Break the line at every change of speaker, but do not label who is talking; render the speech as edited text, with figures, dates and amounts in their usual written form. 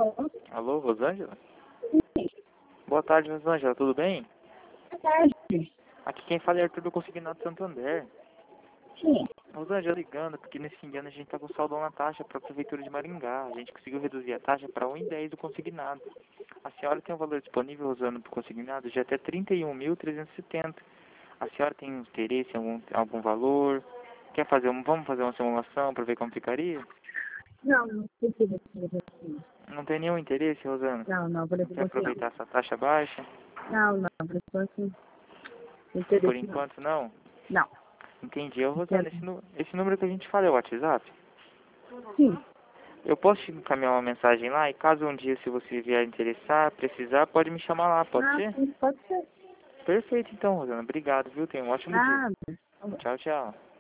Alô, Rosângela?
Sim.
Boa tarde, Rosângela, tudo bem?
Boa tarde.
Aqui quem fala é Arthur do Consignado Santander.
Sim.
Rosângela ligando, porque nesse fim de ano a gente tá com saldo na taxa para a Prefeitura de Maringá. A gente conseguiu reduzir a taxa para 1,10 do consignado. A senhora tem um valor disponível, Rosângela, do consignado de até 31.370. A senhora tem interesse em algum valor? Vamos fazer uma simulação para ver como ficaria?
Não precisa ser assim.
Não tem nenhum interesse, Rosângela?
Não, por
Não quer
enquanto não.
aproveitar essa taxa baixa?
Não, por enquanto
Por
interesse não.
enquanto não?
Não.
Entendi. Ô, Rosana,
Entendo.
esse número que a gente fala é o WhatsApp?
Sim.
Eu posso te encaminhar uma mensagem lá e caso um dia, se você vier interessar, precisar, pode me chamar lá, pode ser?
Sim, pode ser.
Perfeito então, Rosana. Obrigado, viu? Tenha um ótimo dia.
Nada.
Tchau, tchau.